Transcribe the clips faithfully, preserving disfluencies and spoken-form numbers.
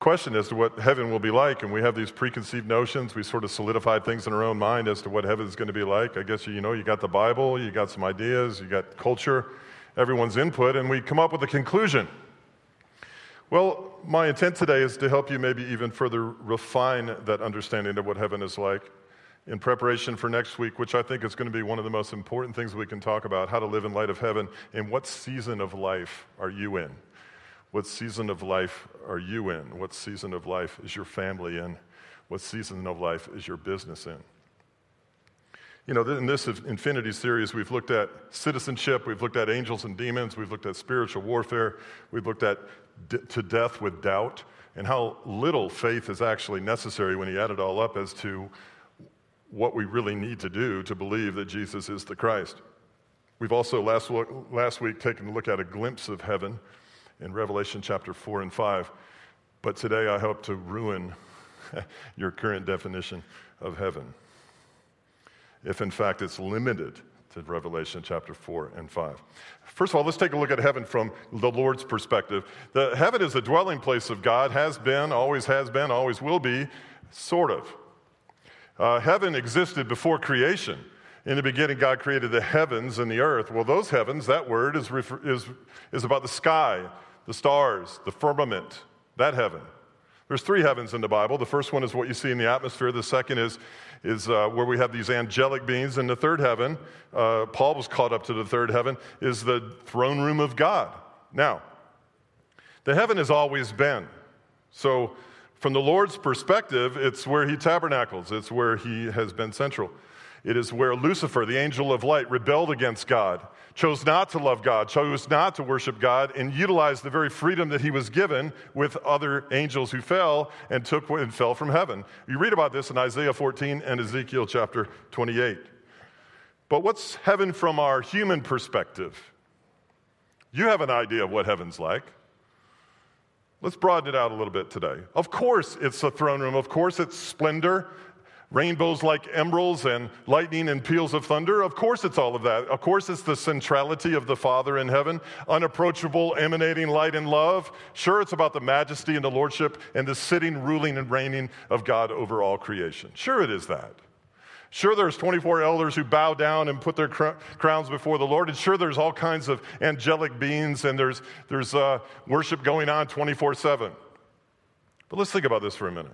question as to what heaven will be like, and we have these preconceived notions. We sort of solidified things in our own mind as to what heaven is going to be like. I guess, you know, you got the Bible, you got some ideas, you got culture, everyone's input, and we come up with a conclusion. Well, my intent today is to help you maybe even further refine that understanding of what heaven is like in preparation for next week, which I think is going to be one of the most important things we can talk about, how to live in light of heaven. And what season of life are you in? What season of life are you in? What season of life is your family in? What season of life is your business in? You know, in this Infinity series, we've looked at citizenship, we've looked at angels and demons, we've looked at spiritual warfare, we've looked at d- to death with doubt, and how little faith is actually necessary when you add it all up as to what we really need to do to believe that Jesus is the Christ. We've also last, look, last week taken a look at a glimpse of heaven in Revelation chapter four and five. But today I hope to ruin your current definition of heaven, if in fact it's limited to Revelation chapter four and five. First of all, let's take a look at heaven from the Lord's perspective. The heaven is a dwelling place of God, has been, always has been, always will be, sort of. Uh, heaven existed before creation. In the beginning, God created the heavens and the earth. Well, those heavens, that word is, refer- is, is about the sky, the stars, the firmament, that heaven. There's three heavens in the Bible. The first one is what you see in the atmosphere. The second is, is uh, where we have these angelic beings. And the third heaven, uh, Paul was caught up to the third heaven, is the throne room of God. Now, the heaven has always been. So from the Lord's perspective, it's where he tabernacles. It's where he has been central. It is where Lucifer, the angel of light, rebelled against God, chose not to love God, chose not to worship God, and utilized the very freedom that he was given with other angels who fell and took and fell from heaven. You read about this in Isaiah fourteen and Ezekiel chapter twenty-eight. But what's heaven from our human perspective? You have an idea of what heaven's like. Let's broaden it out a little bit today. Of course it's a throne room. Of course it's splendor. Rainbows like emeralds and lightning and peals of thunder. Of course it's all of that. Of course it's the centrality of the Father in heaven, unapproachable, emanating light and love. Sure, it's about the majesty and the lordship and the sitting, ruling, and reigning of God over all creation. Sure it is that. Sure there's twenty-four elders who bow down and put their cr- crowns before the Lord. And sure there's all kinds of angelic beings and there's, there's uh, worship going on twenty-four seven. But let's think about this for a minute.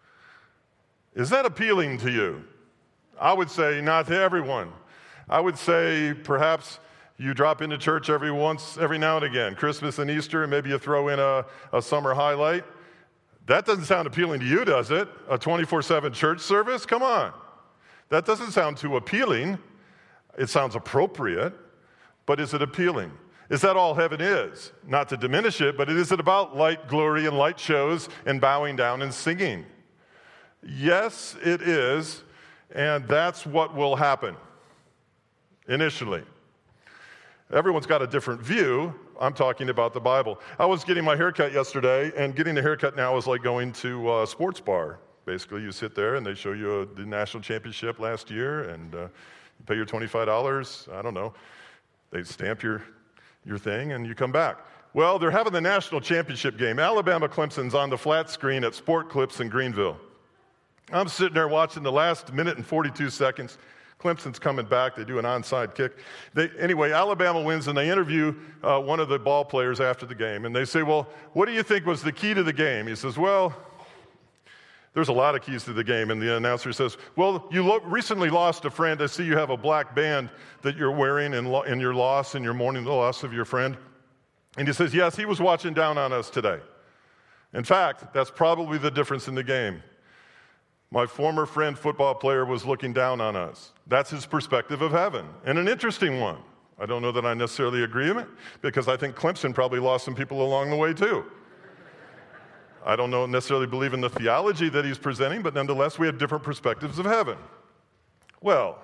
Is that appealing to you? I would say not to everyone. I would say perhaps you drop into church every once, every now and again, Christmas and Easter, and maybe you throw in a, a summer highlight. That doesn't sound appealing to you, does it? A twenty-four seven church service? Come on. That doesn't sound too appealing. It sounds appropriate, but is it appealing? Is that all heaven is? Not to diminish it, but is it about light, glory, and light shows and bowing down and singing? Yes, it is, and that's what will happen initially. Everyone's got a different view. I'm talking about the Bible. I was getting my haircut yesterday, and getting a haircut now is like going to a sports bar. Basically, you sit there, and they show you a, the national championship last year, and uh, you pay your twenty-five dollars. I don't know. They stamp your, your thing, and you come back. Well, they're having the national championship game. Alabama-Clemson's on the flat screen at Sport Clips in Greenville. I'm sitting there watching the last minute and forty-two seconds. Clemson's coming back. They do an onside kick. They, anyway, Alabama wins, and they interview uh, one of the ball players after the game. And they say, well, what do you think was the key to the game? He says, well, there's a lot of keys to the game. And the announcer says, well, you lo- recently lost a friend. I see you have a black band that you're wearing in, lo- in your loss, and you're mourning the loss of your friend. And he says, yes, he was watching down on us today. In fact, that's probably the difference in the game. My former friend, football player, was looking down on us. That's his perspective of heaven, and an interesting one. I don't know that I necessarily agree with it, because I think Clemson probably lost some people along the way, too. I don't know necessarily believe in the theology that he's presenting, but nonetheless, we have different perspectives of heaven. Well,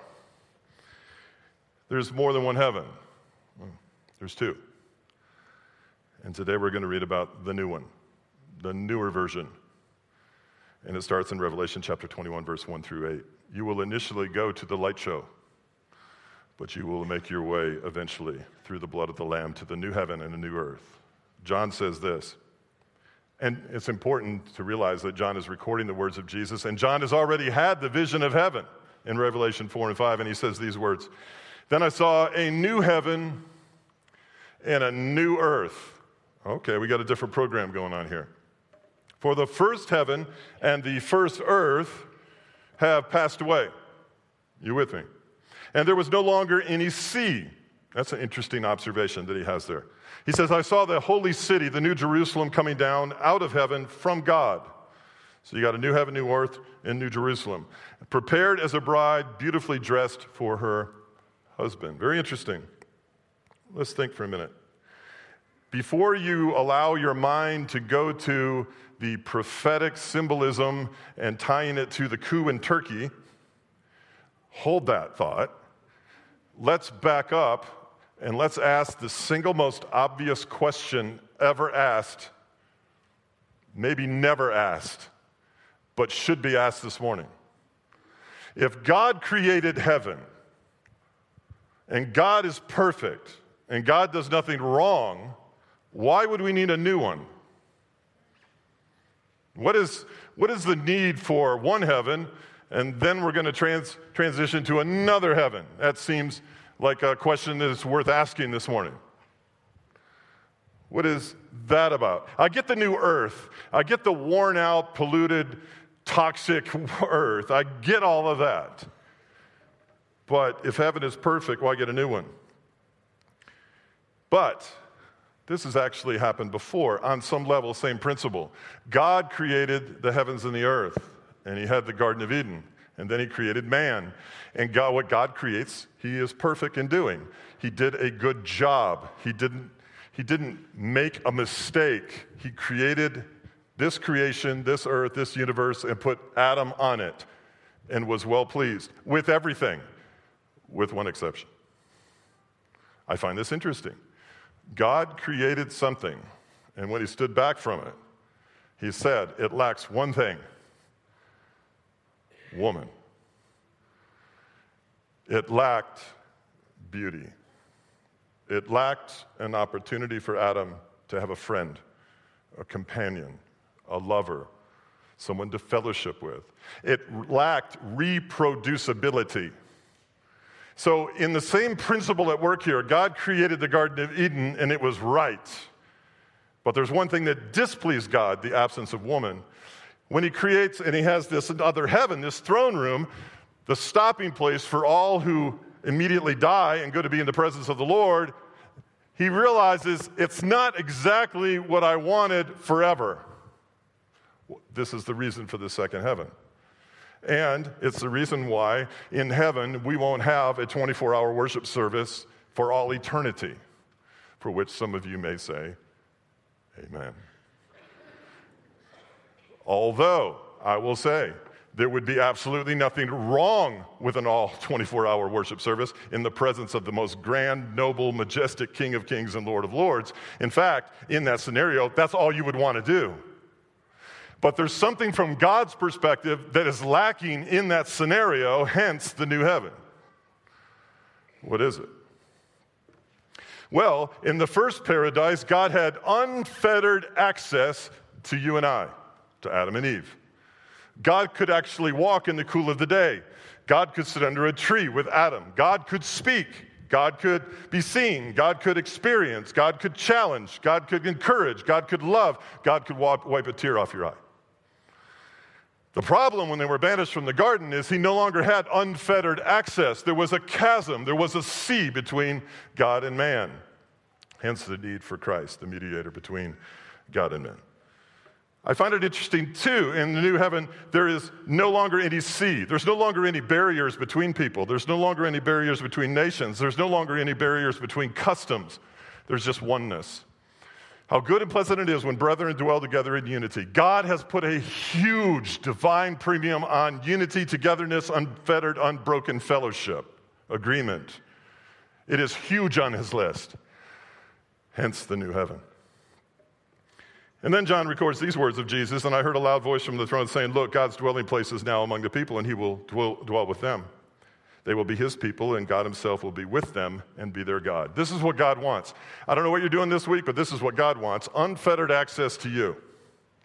there's more than one heaven. There's two. And today we're going to read about the new one, the newer version. And it starts in Revelation chapter twenty-one, verse one through eight. You will initially go to the light show, but you will make your way eventually through the blood of the Lamb to the new heaven and the new earth. John says this, And it's important to realize that John is recording the words of Jesus, and John has already had the vision of heaven in Revelation four and five, and he says these words, "Then I saw a new heaven and a new earth." Okay, we got a different program going on here. "For the first heaven and the first earth have passed away." You with me? "And there was no longer any sea." That's an interesting observation that he has there. He says, "I saw the holy city, the new Jerusalem, coming down out of heaven from God." So you got a new heaven, new earth, and new Jerusalem. "Prepared as a bride, beautifully dressed for her husband." Very interesting. Let's think for a minute. Before you allow your mind to go to the prophetic symbolism and tying it to the coup in Turkey, hold that thought. Let's back up and let's ask the single most obvious question ever asked, maybe never asked, but should be asked this morning. If God created heaven, and God is perfect, and God does nothing wrong, why would we need a new one? What is, what is the need for one heaven, and then we're going to trans, transition to another heaven? That seems like a question that is worth asking this morning. What is that about? I get the new earth. I get the worn out, polluted, toxic earth. I get all of that. But if heaven is perfect, why get a new one? But this has actually happened before on some level, same principle. God created the heavens and the earth, and he had the Garden of Eden, and then he created man. And God, what God creates, he is perfect in doing. He did a good job. He didn't, he didn't make a mistake. He created this creation, this earth, this universe, and put Adam on it, and was well pleased with everything, with one exception. I find this interesting. God created something, and when he stood back from it, he said, it lacks one thing: woman. It lacked beauty. It lacked an opportunity for Adam to have a friend, a companion, a lover, someone to fellowship with. It lacked reproducibility. So in the same principle at work here, God created the Garden of Eden, and it was right. But there's one thing that displeased God, the absence of woman. When he creates, and he has this other heaven, this throne room, the stopping place for all who immediately die and go to be in the presence of the Lord, he realizes it's not exactly what I wanted forever. This is the reason for the second heaven. And it's the reason why in heaven we won't have a twenty-four hour worship service for all eternity, for which some of you may say, amen. Although, I will say, there would be absolutely nothing wrong with an all twenty-four hour worship service in the presence of the most grand, noble, majestic King of Kings and Lord of Lords. In fact, in that scenario, that's all you would want to do. But there's something from God's perspective that is lacking in that scenario, hence the new heaven. What is it? Well, in the first paradise, God had unfettered access to you and I, to Adam and Eve. God could actually walk in the cool of the day. God could sit under a tree with Adam. God could speak. God could be seen. God could experience. God could challenge. God could encourage. God could love. God could wipe a tear off your eye. The problem when they were banished from the garden is he no longer had unfettered access. There was a chasm. There was a sea between God and man. Hence the need for Christ, the mediator between God and men. I find it interesting, too, in the new heaven, there is no longer any sea. There's no longer any barriers between people. There's no longer any barriers between nations. There's no longer any barriers between customs. There's just oneness. How good and pleasant it is when brethren dwell together in unity. God has put a huge divine premium on unity, togetherness, unfettered, unbroken fellowship, agreement. It is huge on his list. Hence the new heaven. And then John records these words of Jesus, and I heard a loud voice from the throne saying, look, God's dwelling place is now among the people, and he will dwell, dwell with them. They will be his people, and God himself will be with them and be their God. This is what God wants. I don't know what you're doing this week, but this is what God wants. Unfettered access to you.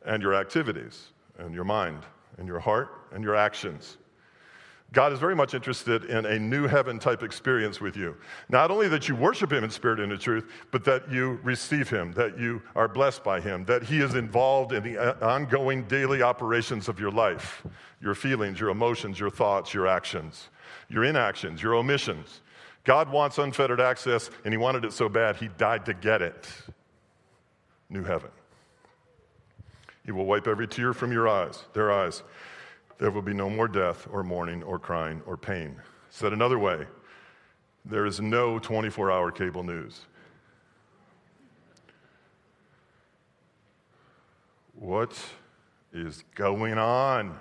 and your activities, and your mind, and your heart, and your actions. God is very much interested in a new heaven type experience with you. Not only that you worship him in spirit and in truth, but that you receive him, that you are blessed by him, that he is involved in the ongoing daily operations of your life, your feelings, your emotions, your thoughts, your actions, your inactions, your omissions. God wants unfettered access, and he wanted it so bad, he died to get it. New heaven. He will wipe every tear from your eyes, their eyes. There will be no more death or mourning or crying or pain. Said another way, there is no twenty-four hour cable news. What is going on?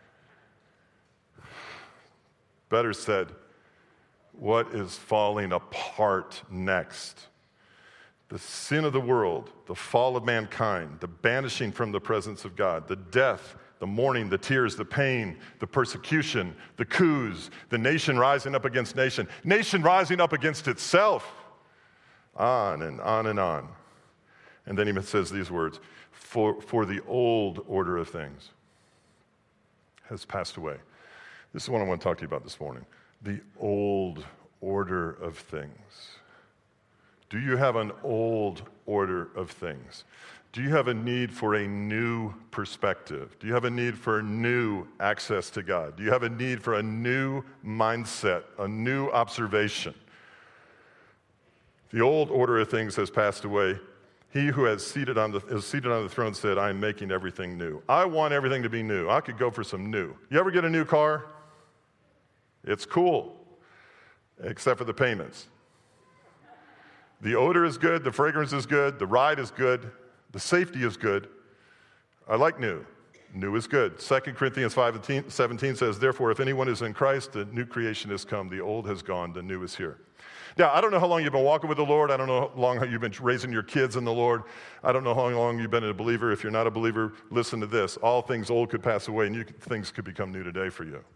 Better said, what is falling apart next? The sin of the world, the fall of mankind, the banishing from the presence of God, the death, the mourning, the tears, the pain, the persecution, the coups, the nation rising up against nation, nation rising up against itself, on and on and on. And then he says these words, for, for the old order of things has passed away. This is what I want to talk to you about this morning. The old order of things. Do you have an old order of things? Do you have a need for a new perspective? Do you have a need for new access to God? Do you have a need for a new mindset, a new observation? The old order of things has passed away. He who has seated on the, is seated on the throne said, I am making everything new. I want everything to be new. I could go for some new. You ever get a new car? It's cool, except for the payments. The odor is good, the fragrance is good, the ride is good, the safety is good. I like new. New is good. Second Corinthians five seventeen says, therefore, if anyone is in Christ, the new creation has come, the old has gone, the new is here. Now, I don't know how long you've been walking with the Lord. I don't know how long you've been raising your kids in the Lord. I don't know how long you've been a believer. If you're not a believer, listen to this. All things old could pass away, and new things could become new today for you.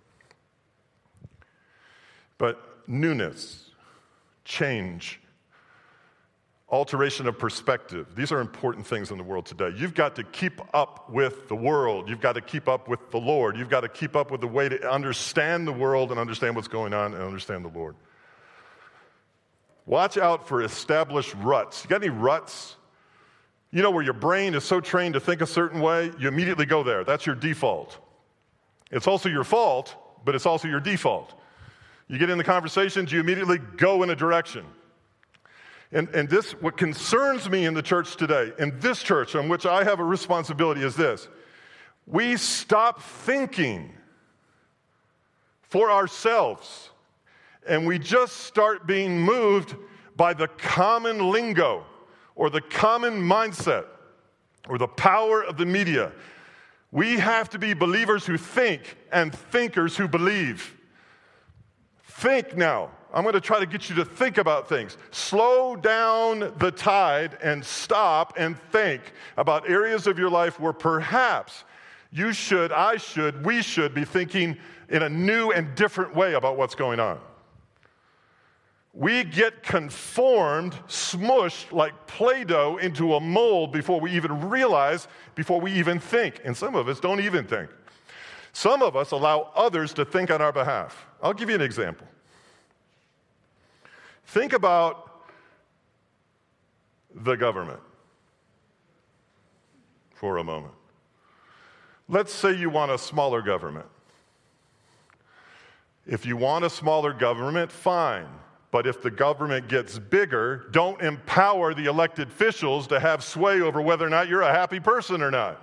But newness, change, alteration of perspective, these are important things in the world today. You've got to keep up with the world. You've got to keep up with the Lord. You've got to keep up with the way to understand the world and understand what's going on and understand the Lord. Watch out for established ruts. You got any ruts? You know, where your brain is so trained to think a certain way, you immediately go there. That's your default. It's also your fault, but it's also your default. You get in the conversations, you immediately go in a direction. And, and this, what concerns me in the church today, in this church on which I have a responsibility, is this. We stop thinking for ourselves, and we just start being moved by the common lingo or the common mindset or the power of the media. We have to be believers who think and thinkers who believe. Think now. I'm going to try to get you to think about things. Slow down the tide and stop and think about areas of your life where perhaps you should, I should, we should be thinking in a new and different way about what's going on. We get conformed, smushed like Play-Doh into a mold before we even realize, before we even think. And some of us don't even think. Some of us allow others to think on our behalf. I'll give you an example. Think about the government for a moment. Let's say you want a smaller government. If you want a smaller government, fine. But if the government gets bigger, don't empower the elected officials to have sway over whether or not you're a happy person or not.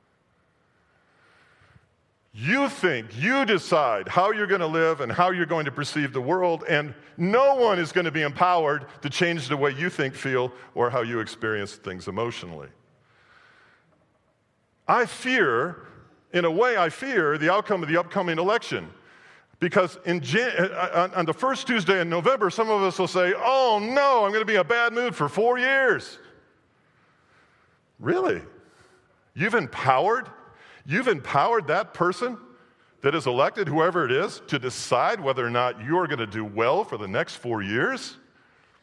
You think, you decide how you're going to live and how you're going to perceive the world, and no one is going to be empowered to change the way you think, feel, or how you experience things emotionally. I fear, in a way I fear, the outcome of the upcoming election. Because in Jan- on the first Tuesday in November, some of us will say, oh no, I'm going to be in a bad mood for four years. Really? You've empowered? You've empowered that person that is elected, whoever it is, to decide whether or not you're going to do well for the next four years?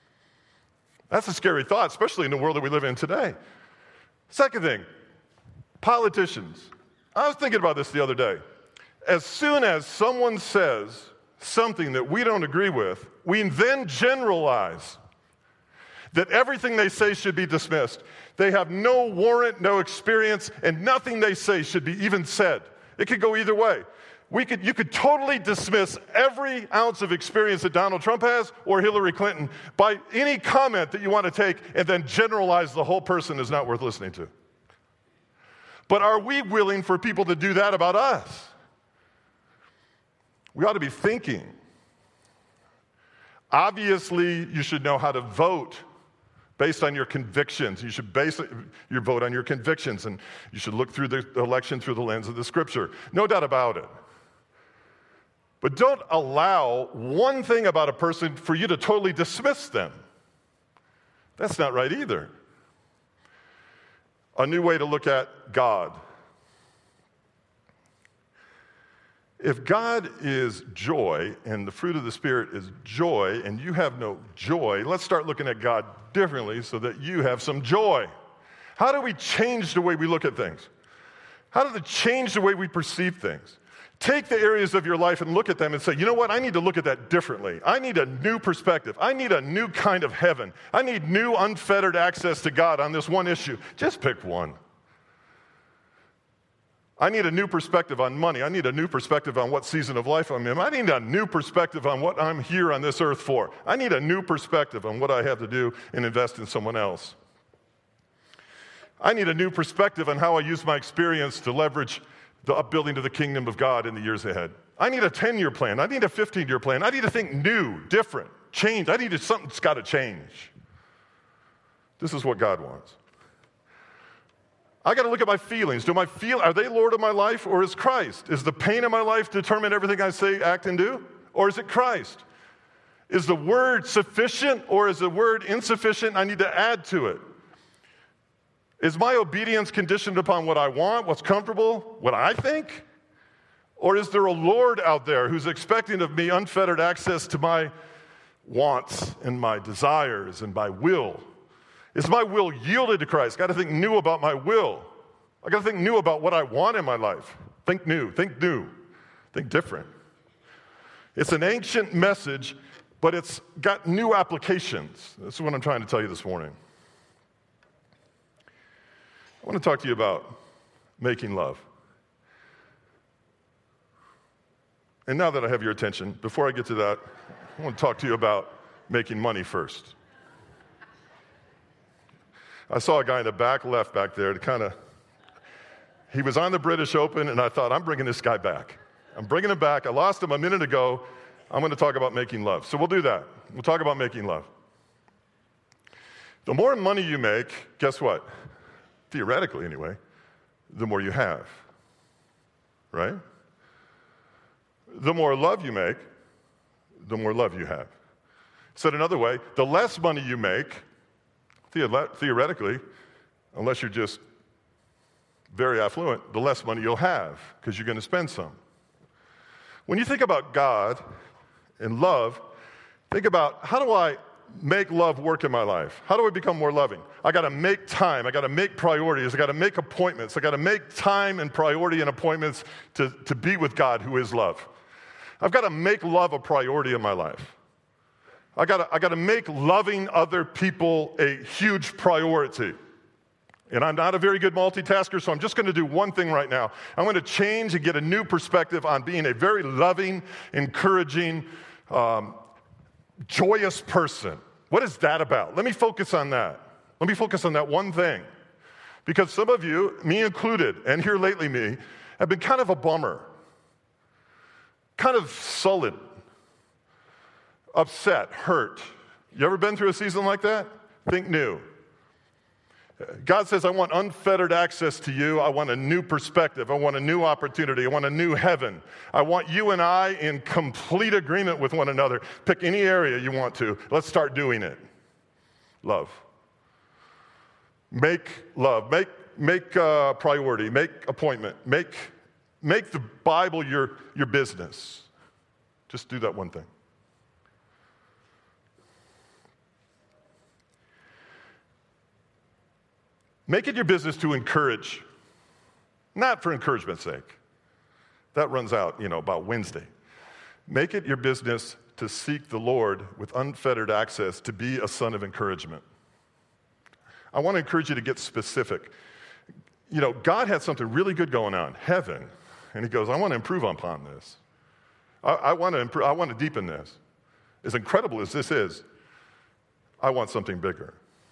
That's a scary thought, especially in the world that we live in today. Second thing, Politicians. I was thinking about this the other day. As soon as someone says something that we don't agree with, we then generalize that everything they say should be dismissed. They have no warrant, no experience, and nothing they say should be even said. It could go either way. We could, you could totally dismiss every ounce of experience that Donald Trump has or Hillary Clinton by any comment that you want to take and then generalize the whole person is not worth listening to. But are we willing for people to do that about us? We ought to be thinking. Obviously, you should know how to vote based on your convictions. You should base your vote on your convictions, and you should look through the election through the lens of the Scripture. No doubt about it. But don't allow one thing about a person for you to totally dismiss them. That's not right either. A new way to look at God. If God is joy and the fruit of the Spirit is joy and you have no joy, let's start looking at God differently so that you have some joy. How do we change the way we look at things? How do we change the way we perceive things? Take the areas of your life and look at them and say, you know what, I need to look at that differently. I need a new perspective. I need a new kind of heaven. I need new unfettered access to God on this one issue. Just pick one. I need a new perspective on money. I need a new perspective on what season of life I'm in. I need a new perspective on what I'm here on this earth for. I need a new perspective on what I have to do and invest in someone else. I need a new perspective on how I use my experience to leverage the upbuilding of the kingdom of God in the years ahead. I need a ten-year plan. I need a fifteen-year plan. I need to think new, different, change. I need to, something's got to change. This is what God wants. I got to look at my feelings. Do my feel are they Lord of my life, or is Christ? Is the pain of my life determine everything I say, act, and do, or is it Christ? Is the word sufficient, or is the word insufficient? I need to add to it. Is my obedience conditioned upon what I want, what's comfortable, what I think? Or is there a Lord out there who's expecting of me unfettered access to my wants and my desires and my will? Is my will yielded to Christ? Got to think new about my will. I got to think new about what I want in my life. Think new, think new, think different. It's an ancient message, but it's got new applications. That's what I'm trying to tell you this morning. I want to talk to you about making love. And now that I have your attention, before I get to that, I want to talk to you about making money first. I saw a guy in the back left back there to kind of, he was on the British Open, and I thought, I'm bringing this guy back. I'm bringing him back. I lost him a minute ago. I'm going to talk about making love. So we'll do that. We'll talk about making love. The more money you make, guess what? Theoretically, anyway, the more you have, right? The more love you make, the more love you have. Said another way, the less money you make, theoretically, unless you're just very affluent, the less money you'll have because you're going to spend some. When you think about God and love, think about, how do I make love work in my life? How do I become more loving? I got to make time. I got to make priorities. I got to make appointments. I got to make time and priority and appointments to, to be with God, who is love. I've got to make love a priority in my life. I got to, I got to make loving other people a huge priority. And I'm not a very good multitasker, so I'm just going to do one thing right now. I'm going to change and get a new perspective on being a very loving, encouraging, um, joyous person. What is that about? Let me focus on that. Let me focus on that one thing. Because some of you, me included, and here lately me, have been kind of a bummer. Kind of sullen. Upset, hurt. You ever been through a season like that? Think new. God says, I want unfettered access to you. I want a new perspective. I want a new opportunity. I want a new heaven. I want you and I in complete agreement with one another. Pick any area you want to. Let's start doing it. Love. Make love. Make make uh, priority. Make appointment. Make make the Bible your your business. Just do that one thing. Make it your business to encourage. not for encouragement's sake. That runs out, you know, about Wednesday. Make it your business to seek the Lord with unfettered access to be a son of encouragement. I want to encourage you to get specific. You know, God had something really good going on, heaven, and he goes, I want to improve upon this. I, I want to improve, I want to deepen this. As incredible as this is, I want something bigger.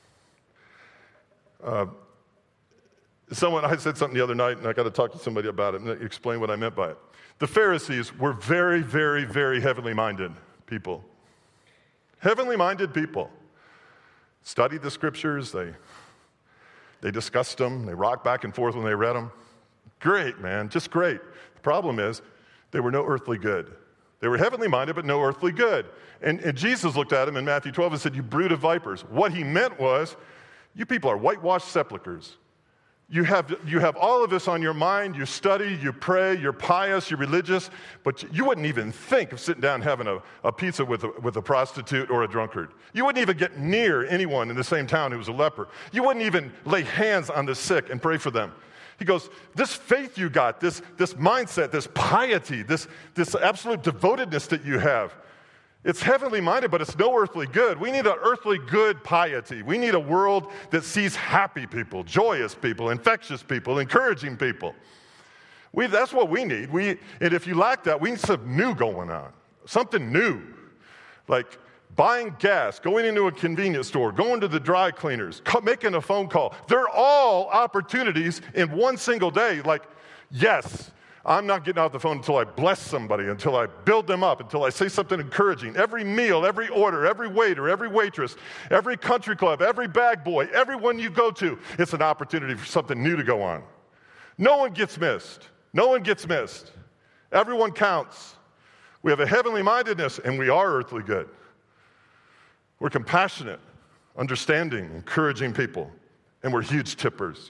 Uh, someone, I said something the other night, and I got to talk to somebody about it and explain what I meant by it. The Pharisees were very, very, very heavenly minded people. Heavenly minded people. Studied the scriptures, they, they discussed them, they rocked back and forth when they read them. Great, man, just great. The problem is, they were no earthly good. They were heavenly minded, but no earthly good. And, and Jesus looked at them in Matthew twelve and said, you brood of vipers. What he meant was, you people are whitewashed sepulchres. You have, you have all of this on your mind. You study, you pray, you're pious, you're religious, but you wouldn't even think of sitting down and having a, a pizza with a, with a prostitute or a drunkard. You wouldn't even get near anyone in the same town who was a leper. You wouldn't even lay hands on the sick and pray for them. He goes, this faith you got, this, this mindset, this piety, this, this absolute devotedness that you have, it's heavenly minded, but it's no earthly good. We need an earthly good piety. We need a world that sees happy people, joyous people, infectious people, encouraging people. We, that's what we need. We, and if you lack that, we need something new going on, something new, like buying gas, going into a convenience store, going to the dry cleaners, co- making a phone call. They're all opportunities in one single day. Like, yes, I'm not getting out the phone until I bless somebody, until I build them up, until I say something encouraging. Every meal, every order, every waiter, every waitress, every country club, every bag boy, everyone you go to, it's an opportunity for something new to go on. No one gets missed. No one gets missed. Everyone counts. We have a heavenly mindedness, and we are earthly good. We're compassionate, understanding, encouraging people, and we're huge tippers.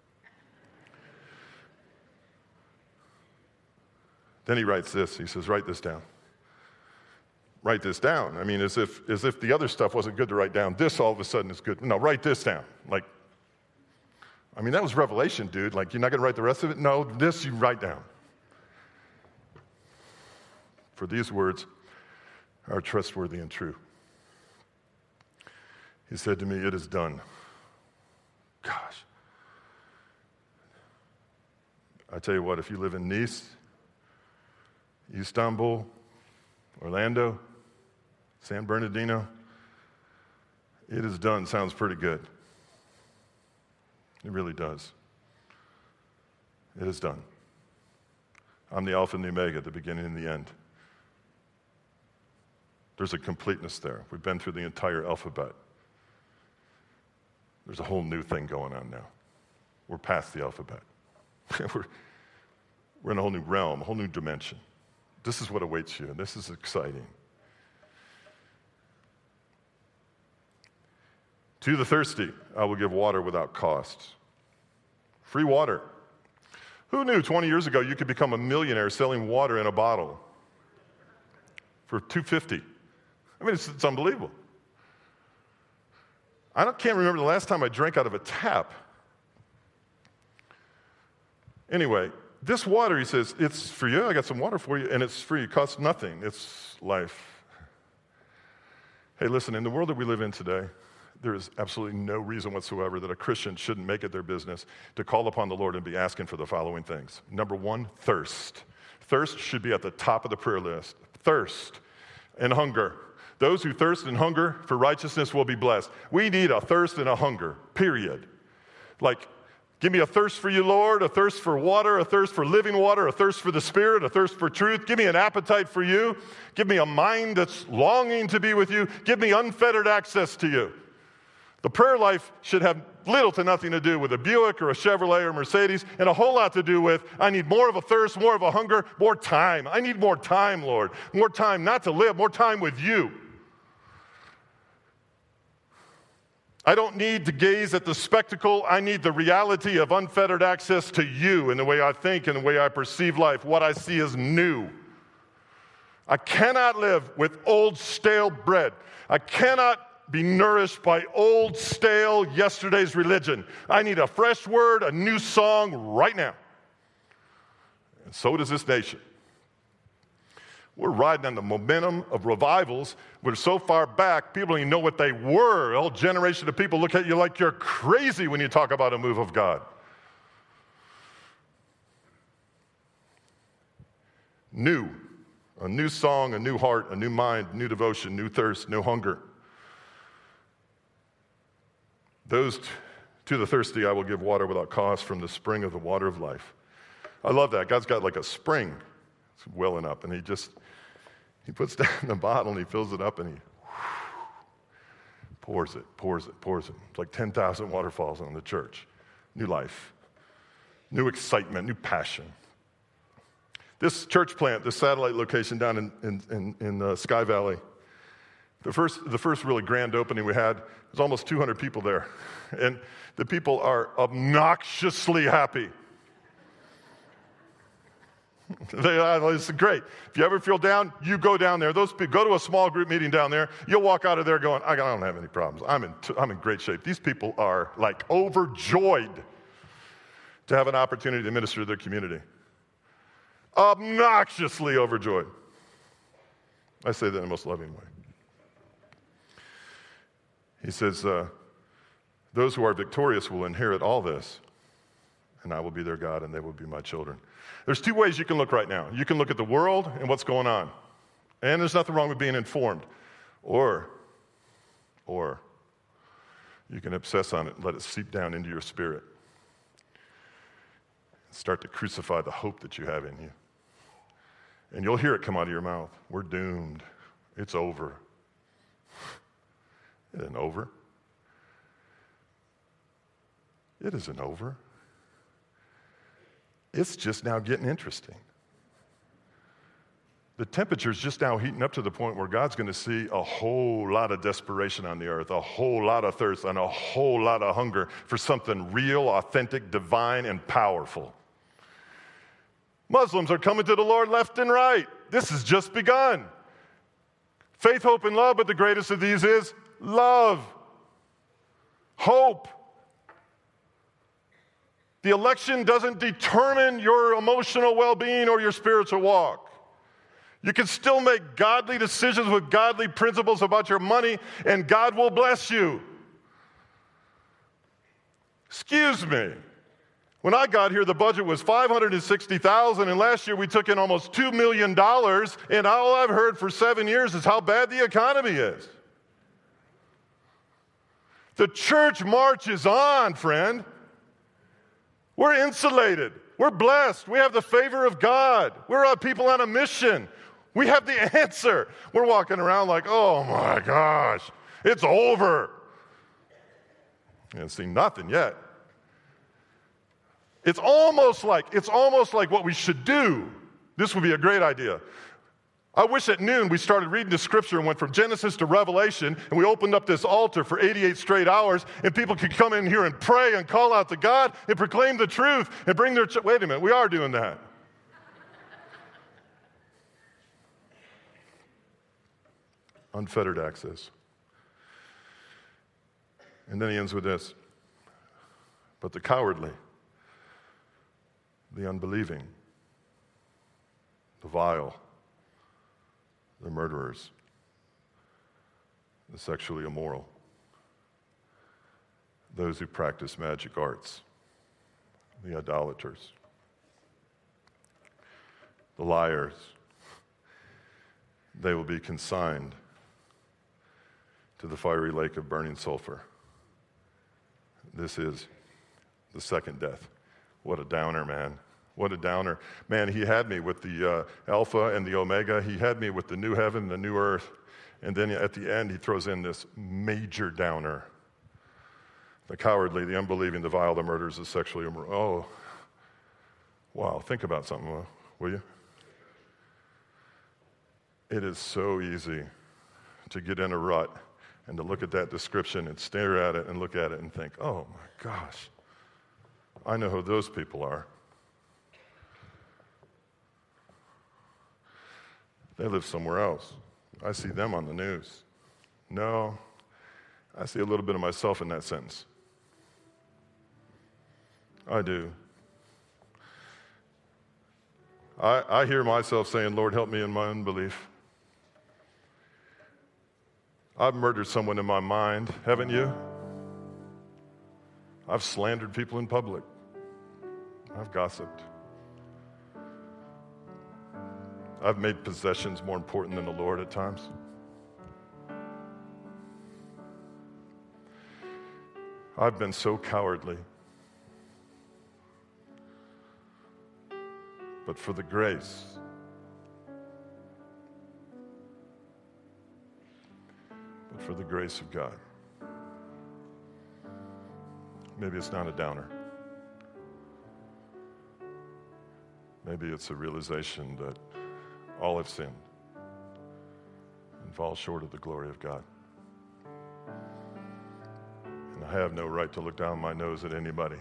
Then he writes this. He says, write this down. Write this down. I mean, as if as if the other stuff wasn't good to write down. This all of a sudden is good. No, write this down. Like, I mean, that was revelation, dude. Like, you're not going to write the rest of it? No, this you write down. For these words are trustworthy and true. He said to me, it is done. Gosh. I tell you what, if you live in Nice, Istanbul, Orlando, San Bernardino, it is done sounds pretty good. It really does. It is done. I'm the Alpha and the Omega, the beginning and the end. There's a completeness there. We've been through the entire alphabet. There's a whole new thing going on now. We're past the alphabet. we're, we're in a whole new realm, a whole new dimension. This is what awaits you, and this is exciting. To the thirsty, I will give water without cost. Free water. Who knew twenty years ago you could become a millionaire selling water in a bottle for two dollars and fifty cents? I mean, it's, it's unbelievable. I don't, can't remember the last time I drank out of a tap. Anyway, this water, he says, it's for you. I got some water for you, and it's free. It costs nothing. It's life. Hey, listen, in the world that we live in today, there is absolutely no reason whatsoever that a Christian shouldn't make it their business to call upon the Lord and be asking for the following things. Number one, thirst. Thirst should be at the top of the prayer list. Thirst and hunger. Those who thirst and hunger for righteousness will be blessed. We need a thirst and a hunger, period. Like, give me a thirst for you, Lord, a thirst for water, a thirst for living water, a thirst for the Spirit, a thirst for truth. Give me an appetite for you. Give me a mind that's longing to be with you. Give me unfettered access to you. The prayer life should have little to nothing to do with a Buick or a Chevrolet or Mercedes, and a whole lot to do with, I need more of a thirst, more of a hunger, more time. I need more time, Lord. More time not to live, more time with you. I don't need to gaze at the spectacle. I need the reality of unfettered access to you in the way I think and the way I perceive life. What I see is new. I cannot live with old, stale bread. I cannot be nourished by old, stale, yesterday's religion. I need a fresh word, a new song right now. And so does this nation. We're riding on the momentum of revivals. We're so far back, people don't even know what they were. A whole generation of people look at you like you're crazy when you talk about a move of God. New. A new song, a new heart, a new mind, new devotion, new thirst, new hunger. Those t- to the thirsty I will give water without cost from the spring of the water of life. I love that. God's got like a spring. It's welling up, and he just, he puts down the bottle, and he fills it up, and he whew, pours it, pours it, pours it. It's like ten thousand waterfalls on the church. New life, new excitement, new passion. This church plant, this satellite location down in, in, in, in uh, Sky Valley, the first, the first really grand opening we had, there's almost two hundred people there. And the people are obnoxiously happy. They, uh, it's great. If you ever feel down, you go down there. Those people, go to a small group meeting down there. You'll walk out of there going, I don't have any problems. I'm in, t- I'm in great shape. These people are like overjoyed to have an opportunity to minister to their community. Obnoxiously overjoyed. I say that in the most loving way. He says, uh, those who are victorious will inherit all this, and I will be their God, and they will be my children. There's two ways you can look right now. You can look at the world and what's going on. And there's nothing wrong with being informed. Or, or you can obsess on it and let it seep down into your spirit. Start to crucify the hope that you have in you. And you'll hear it come out of your mouth. We're doomed. It's over. It isn't over. It isn't over. It's just now getting interesting. The temperature's just now heating up to the point where God's going to see a whole lot of desperation on the earth, a whole lot of thirst, and a whole lot of hunger for something real, authentic, divine, and powerful. Muslims are coming to the Lord left and right. This has just begun. Faith, hope, and love, but the greatest of these is love. Hope. The election doesn't determine your emotional well-being or your spiritual walk. You can still make godly decisions with godly principles about your money, and God will bless you. Excuse me. When I got here, the budget was five hundred sixty thousand dollars, and last year we took in almost two million dollars, and all I've heard for seven years is how bad the economy is. The church marches on, friend. We're insulated. We're blessed. We have the favor of God. We're uh, people on a mission. We have the answer. We're walking around like, oh my gosh, it's over. You haven't seen nothing yet. It's almost like, it's almost like what we should do. This would be a great idea. I wish at noon we started reading the scripture and went from Genesis to Revelation, and we opened up this altar for eighty-eight straight hours, and people could come in here and pray and call out to God and proclaim the truth and bring their... Ch- Wait a minute, we are doing that. Unfettered access. And then he ends with this. But the cowardly, the unbelieving, the vile, the murderers, the sexually immoral, those who practice magic arts, the idolaters, the liars, they will be consigned to the fiery lake of burning sulfur. This is the second death. What a downer, man. What a downer. Man, he had me with the uh, Alpha and the Omega. He had me with the new heaven and the new earth. And then at the end, he throws in this major downer. The cowardly, the unbelieving, the vile, the murderers, the sexually immoral. Oh, wow. Think about something, will you? It is so easy to get in a rut and to look at that description and stare at it and look at it and think, oh my gosh, I know who those people are. They live somewhere else. I see them on the news. No, I see a little bit of myself in that sentence. I do. I, I hear myself saying, Lord, help me in my unbelief. I've murdered someone in my mind, haven't you? I've slandered people in public. I've gossiped. I've made possessions more important than the Lord at times. I've been so cowardly. But for the grace, but for the grace of God. Maybe it's not a downer. Maybe it's a realization that all have sinned and fall short of the glory of God. And I have no right to look down my nose at anybody.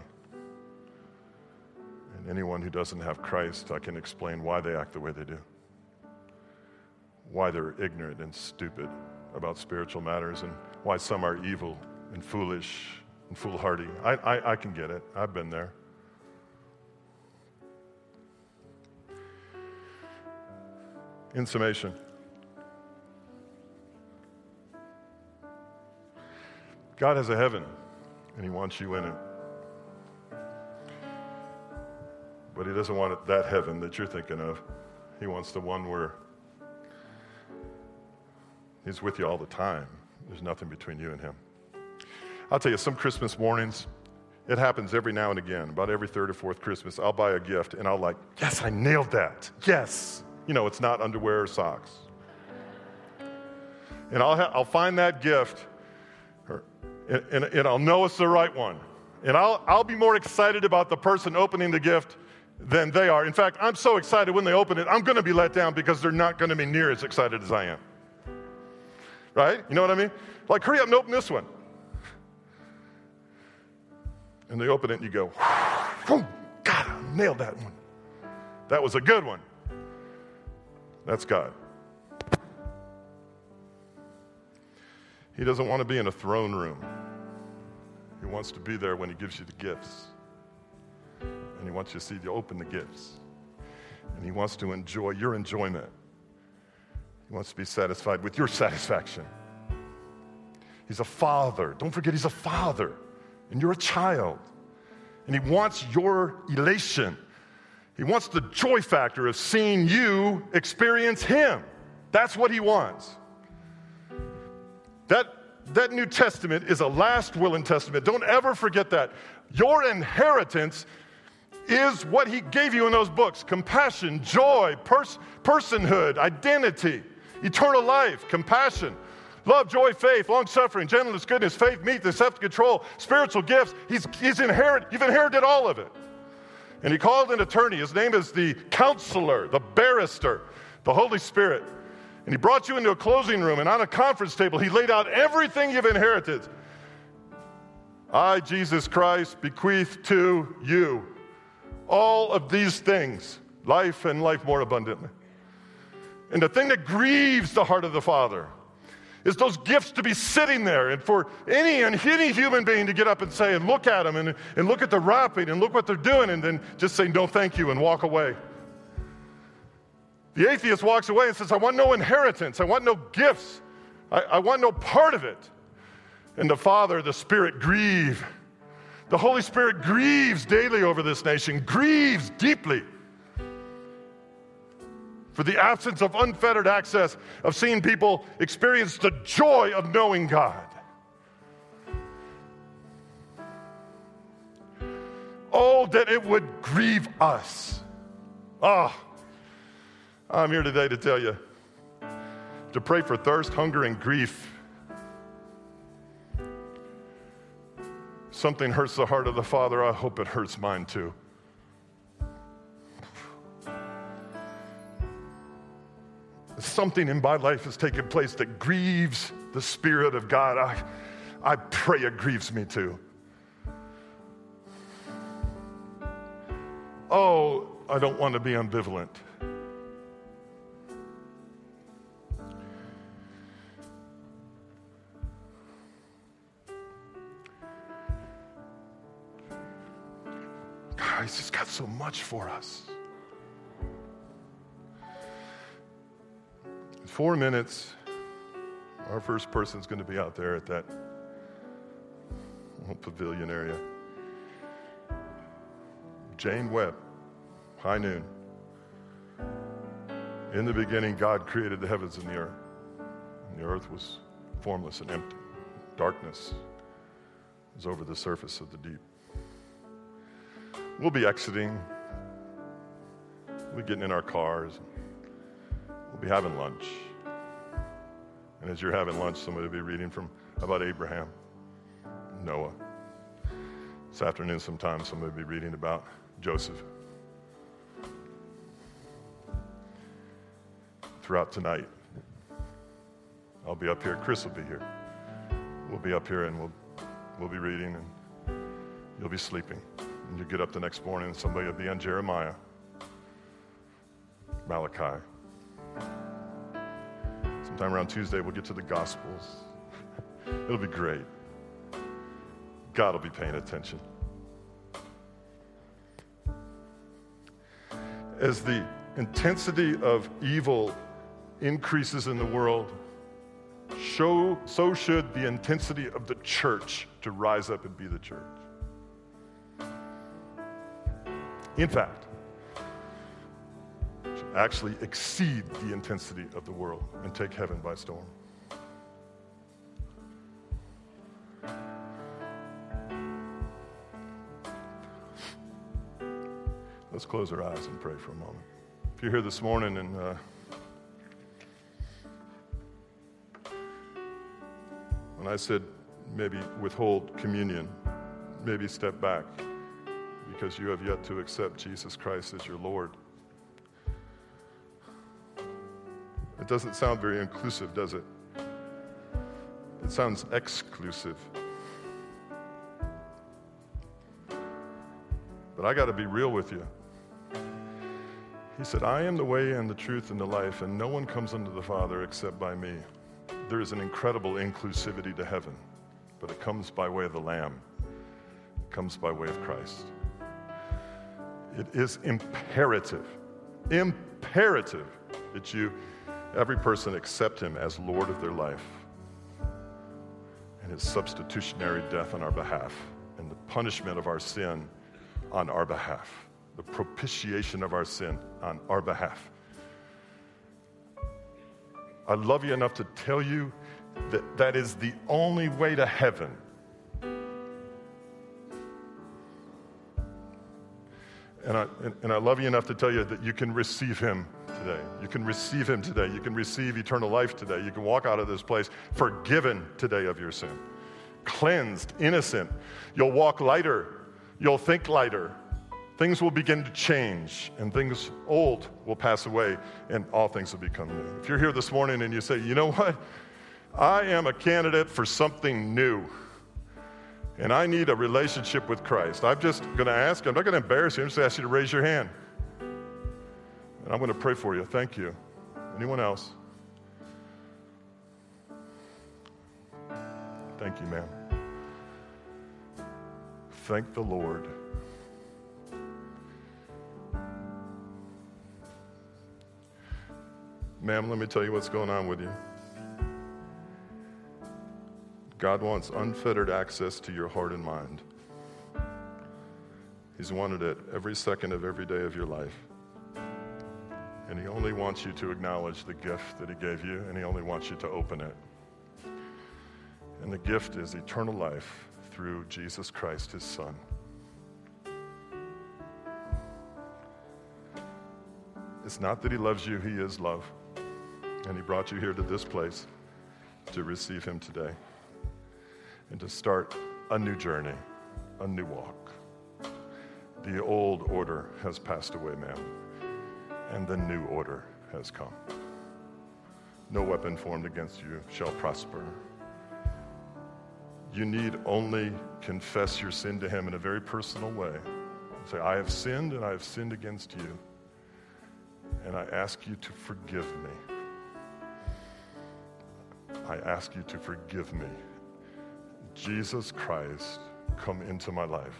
And anyone who doesn't have Christ, I can explain why they act the way they do. Why they're ignorant and stupid about spiritual matters, and why some are evil and foolish and foolhardy. I, I, I can get it. I've been there. In summation, God has a heaven, and he wants you in it. But he doesn't want it, that heaven that you're thinking of. He wants the one where he's with you all the time. There's nothing between you and him. I'll tell you, some Christmas mornings, it happens every now and again, about every third or fourth Christmas, I'll buy a gift, and I'll like, yes, I nailed that. Yes. You know, it's not underwear or socks. And I'll, ha- I'll find that gift, or, and, and, and I'll know it's the right one. And I'll, I'll be more excited about the person opening the gift than they are. In fact, I'm so excited when they open it, I'm going to be let down because they're not going to be near as excited as I am. Right? You know what I mean? Like, hurry up and open this one. And they open it and you go, oh, God, I nailed that one. That was a good one. That's God. He doesn't want to be in a throne room. He wants to be there when he gives you the gifts. And he wants you to see you open the gifts. And he wants to enjoy your enjoyment. He wants to be satisfied with your satisfaction. He's a father. Don't forget, he's a father. And you're a child. And he wants your elation. He wants the joy factor of seeing you experience him. That's what he wants. That, that New Testament is a last will and testament. Don't ever forget that. Your inheritance is what he gave you in those books. Compassion, joy, pers- personhood, identity, eternal life, compassion, love, joy, faith, long-suffering, gentleness, goodness, faith, meekness, self-control, spiritual gifts. He's, he's inherit, you've inherited all of it. And he called an attorney. His name is the counselor, the barrister, the Holy Spirit. And he brought you into a closing room, and on a conference table, he laid out everything you've inherited. I, Jesus Christ, bequeath to you all of these things, life and life more abundantly. And the thing that grieves the heart of the Father is those gifts to be sitting there, and for any and any human being to get up and say and look at them and, and look at the wrapping and look what they're doing and then just say no thank you and walk away. The atheist walks away and says, I want no inheritance, I want no gifts, I, I want no part of it. And the Father, the Spirit grieve. The Holy Spirit grieves daily over this nation, grieves deeply for the absence of unfettered access, of seeing people experience the joy of knowing God. Oh, that it would grieve us. Oh, I'm here today to tell you to pray for thirst, hunger, and grief. Something hurts the heart of the Father. I hope it hurts mine too. Something in my life has taken place that grieves the Spirit of God. I, I pray it grieves me too. Oh, I don't want to be ambivalent. God, he's just got so much for us. four minutes, our first person's going to be out there at that pavilion area. Jane Webb, high noon. In the beginning, God created the heavens and the earth. And the earth was formless and empty. Darkness was over the surface of the deep. We'll be exiting. We'll be getting in our cars. We'll be having lunch. And as you're having lunch, somebody will be reading from about Abraham, Noah. This afternoon sometime, somebody will be reading about Joseph. Throughout tonight, I'll be up here. Chris will be here. We'll be up here and we'll we'll be reading, and you'll be sleeping. And you get up the next morning and somebody will be on Jeremiah, Malachi. Sometime around Tuesday, we'll get to the Gospels. It'll be great. God will be paying attention. As the intensity of evil increases in the world, show, so should the intensity of the church to rise up and be the church. In fact, should actually exceed the intensity of the world and take heaven by storm. Let's close our eyes and pray for a moment. If you're here this morning and uh, when I said maybe withhold communion, maybe step back because you have yet to accept Jesus Christ as your Lord. It doesn't sound very inclusive, does it? It sounds exclusive. But I got to be real with you. He said, I am the way and the truth and the life, and no one comes unto the Father except by me. There is an incredible inclusivity to heaven, but it comes by way of the Lamb. It comes by way of Christ. It is imperative, imperative that you, every person, accept him as Lord of their life and his substitutionary death on our behalf and the punishment of our sin on our behalf, the propitiation of our sin on our behalf. I love you enough to tell you that that is the only way to heaven. And I, and, and I love you enough to tell you that you can receive him today. You can receive him today. You can receive eternal life today. You can walk out of this place forgiven today of your sin. Cleansed, innocent. You'll walk lighter. You'll think lighter. Things will begin to change, and things old will pass away, and all things will become new. If you're here this morning and you say, you know what? I am a candidate for something new, and I need a relationship with Christ. I'm just going to ask you. I'm not going to embarrass you. I'm just going to ask you to raise your hand. And I'm going to pray for you. Thank you. Anyone else? Thank you, ma'am. Thank the Lord. Ma'am, let me tell you what's going on with you. God wants unfettered access to your heart and mind. He's wanted it every second of every day of your life. And he only wants you to acknowledge the gift that he gave you, and he only wants you to open it. And the gift is eternal life through Jesus Christ, his Son. It's not that he loves you, he is love. And he brought you here to this place to receive him today and to start a new journey, a new walk. The old order has passed away, ma'am, and the new order has come. No weapon formed against you shall prosper. You need only confess your sin to him in a very personal way. Say, I have sinned and I have sinned against you, and I ask you to forgive me. I ask you to forgive me. Jesus Christ, come into my life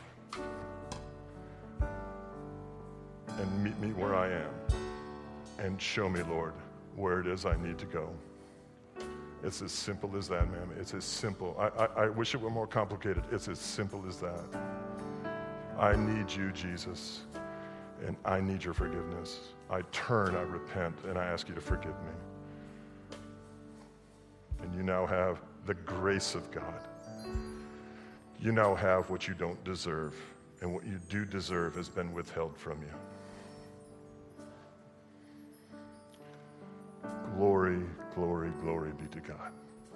and meet me where I am and show me, Lord, where it is I need to go. It's as simple as that, man. It's as simple. I, I, I wish it were more complicated. It's as simple as that. I need you, Jesus, and I need your forgiveness. I turn, I repent, and I ask you to forgive me. And you now have the grace of God. You now have what you don't deserve, and what you do deserve has been withheld from you. Glory, glory, glory be to God.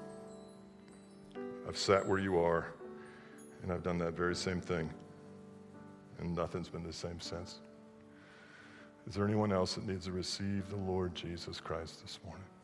I've sat where you are, and I've done that very same thing, and nothing's been the same since. Is there anyone else that needs to receive the Lord Jesus Christ this morning?